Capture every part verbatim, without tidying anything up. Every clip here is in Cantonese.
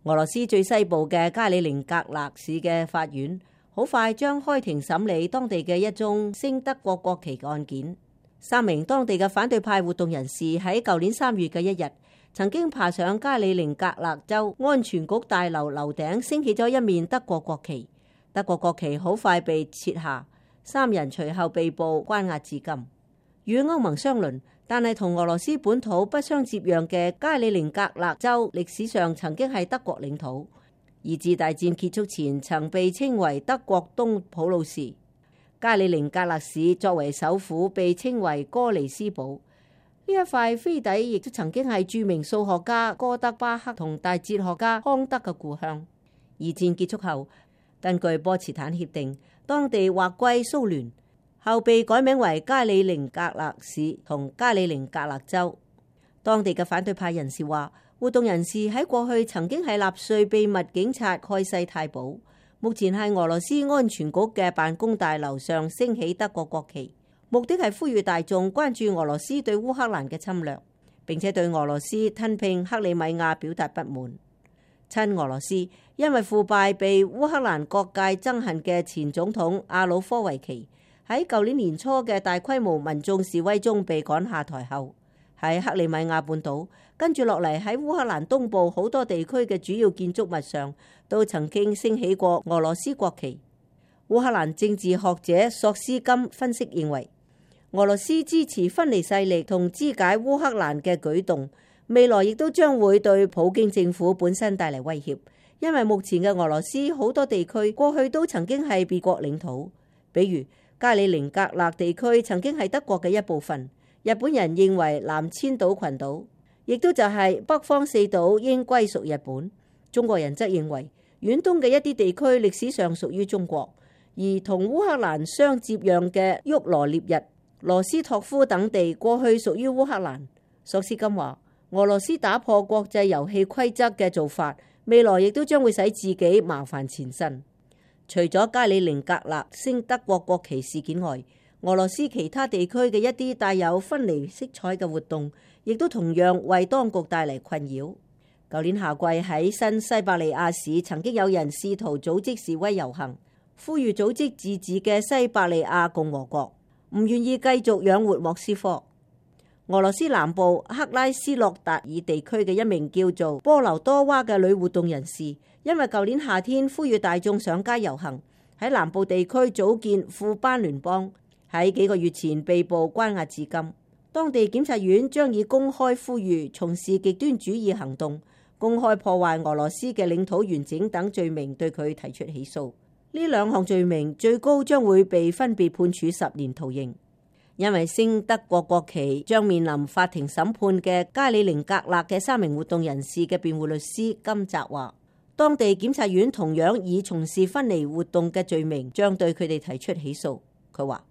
俄羅斯最西部嘅加里寧格勒市嘅法院好快將開庭審理當地嘅一宗升德國國旗嘅案件。三名當地嘅反對派活動人士喺舊年三月嘅一日，曾經爬上加里寧格勒州安全局大樓樓頂，升起咗一面德國國旗。德國國旗好快被撤下，三人隨後被捕關押至今。與歐盟相鄰，但係同俄羅斯本土不相接壤嘅加里寧格勒州，歷史上曾經係德國領土。二次大戰結束前，曾被稱為德國東普魯士。加里寧格勒市作為首府，被稱為哥尼斯堡。呢一塊飛地亦都曾經係著名數學家哥德巴赫同大哲學家康德嘅故鄉。二戰結束後，根據波茨坦協定，當地劃歸蘇聯，後被改名為加里寧格勒市同加里寧格勒州。當地嘅反對派人士話，活動人士喺過去曾經係納粹秘密警察蓋世太保，目前係俄羅斯安全局嘅辦公大樓上升起德國國旗，目的係呼籲大眾關注俄羅斯對烏克蘭嘅侵略，並且對俄羅斯吞併克里米亞表達不滿。親俄羅斯因為腐敗被烏克蘭各界憎恨嘅前總統亞努科維奇喺舊年年初嘅大規模民眾示威中被趕下台後，喺克里米亞半島跟住落嚟喺烏克蘭東部好多地區嘅主要建築物上都曾經升起過俄羅斯國旗。烏克蘭政治學者索斯金分析認為，俄羅斯支持分離勢力同肢解烏克蘭嘅舉動，未來亦都將會對普京政府本身帶嚟威脅，因為目前嘅俄羅斯好多地區過去都曾經係別國領土，比如加里寧格勒地區曾經係德國嘅一部分，日本人認為南千島群島亦都就係北方四島應歸屬日本，中國人則認為遠東嘅一啲地區歷史上屬於中國，而同烏克蘭相接壤嘅沃羅涅日、羅斯托夫等地過去屬於烏克蘭。索斯金話，俄羅斯打破國際遊戲規則嘅做法，未來亦都將會使自己麻煩纏身。除咗加里寧格勒升德國國旗事件外，俄羅斯其他地區嘅一啲帶有分離色彩嘅活動，亦都同樣為當局帶嚟困擾。舊年夏季喺新西伯利亞市，曾經有人試圖組織示威遊行，呼籲組織自治嘅西伯利亞共和國唔願意繼續養活莫斯科。俄羅斯南部克拉斯諾達爾地區嘅一名叫做波留多娃嘅女活動人士，因為舊年夏天呼籲大眾上街遊行，喺南部地區組建庫班聯邦，喺幾個月前被捕關押至今。當地檢察院將以公開呼籲從事極端主義行動、公開破壞俄羅斯嘅領土完整等罪名對佢提出起訴。呢兩項罪名最高將會被分別判處十年徒刑。因為升德國國旗將面臨法庭審判嘅加里寧格勒嘅三名活動人士嘅辯護律師金澤話，當地檢察院同樣以從事分離活動嘅罪名將對佢哋提出起訴。佢話，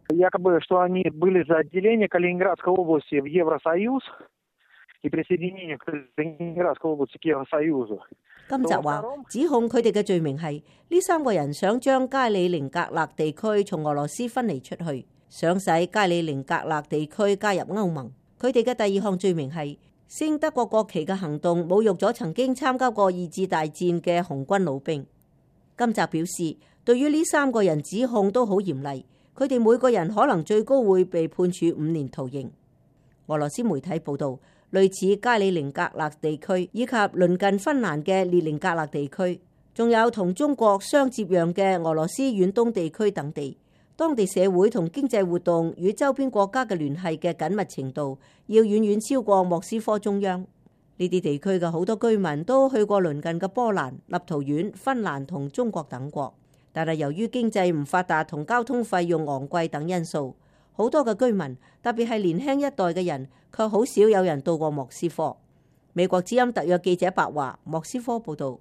金澤話指控佢哋嘅罪名係呢三個人想將加里寧格勒地區從俄羅斯分離出去，想使加里寧格勒地區加入歐盟。佢哋嘅第二項罪名係升德國國旗嘅行動侮辱咗曾經參加過二次大戰嘅紅軍老兵。金澤表示，對於呢三個人指控都好嚴厲，佢哋每個人可能最高會被判處五年徒刑。俄羅斯媒體報道，類似加里寧格勒地區以及鄰近芬蘭嘅列寧格勒地區，仲有同中國相接壤嘅俄羅斯遠東地區等地，當地社會同經濟活動與周邊國家嘅聯繫嘅緊密程度，要遠遠超過莫斯科中央。呢啲地區嘅好多居民都去過鄰近嘅波蘭、立陶宛、芬蘭同中國等國，但係由於經濟唔發達同交通費用昂貴等因素，好多嘅居民，特別係年輕一代嘅人，卻好少有人到過莫斯科。美國之音特約記者白華，莫斯科報道。